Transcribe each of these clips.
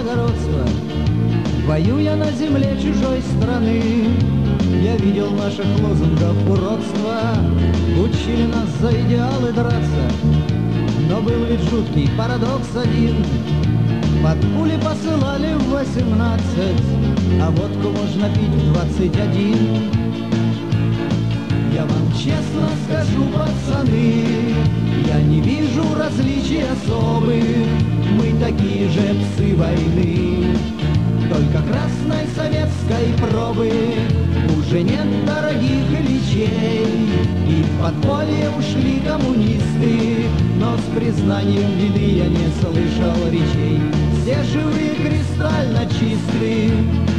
благородства. Воюя на земле чужой страны, я видел наших лозунгов уродства. Учили нас за идеалы драться, но был ведь жуткий парадокс один. Под пули посылали в 18, а водку можно пить в 21. Я вам честно скажу, пацаны, я не вижу различий особых. Мы такие же псы войны, только красной советской пробы уже нет дорогих личей. И в подполье ушли коммунисты, но с признанием вины я не слышал речей. Все живые кристально чисты.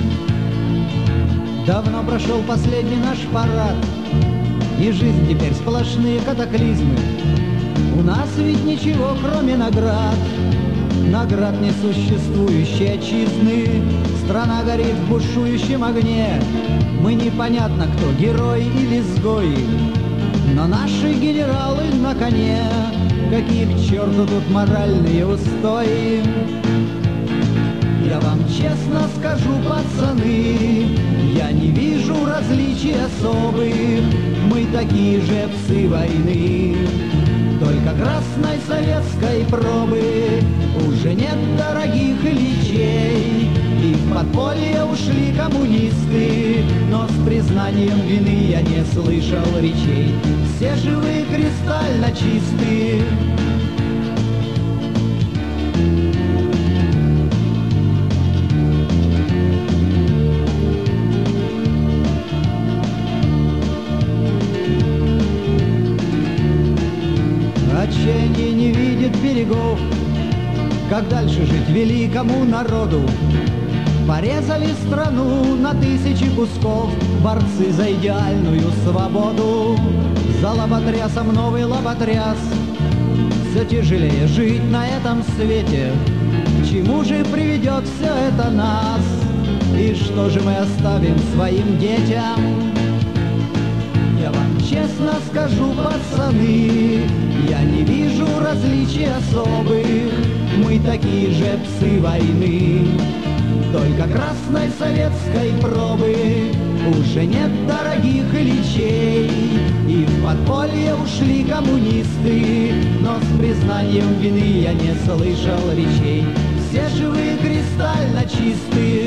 Давно прошел последний наш парад, и жизнь теперь сплошные катаклизмы. У нас ведь ничего, кроме наград, наград несуществующей отчизны. Страна горит в бушующем огне, мы непонятно кто, герой или изгой. Но наши генералы на коне, какие к черту тут моральные устои. Я вам честно скажу, пацаны, я не вижу различий особых. Мы такие же псы войны, только красной советской пробы уже нет дорогих личей. И в подполье ушли коммунисты, но с признанием вины я не слышал речей. Все живые кристально чисты. Отчаяние не видит берегов, как дальше жить великому народу. Порезали страну на тысячи кусков борцы за идеальную свободу. За лоботрясом новый лоботряс, все тяжелее жить на этом свете. К чему же приведет все это нас? И что же мы оставим своим детям? Я вам честно скажу, пацаны, я не вижу различий особых. Мы такие же псы войны, только красной советской пробы уже нет дорогих личей. И в подполье ушли коммунисты, но с признанием вины я не слышал речей. Все живые кристально чисты.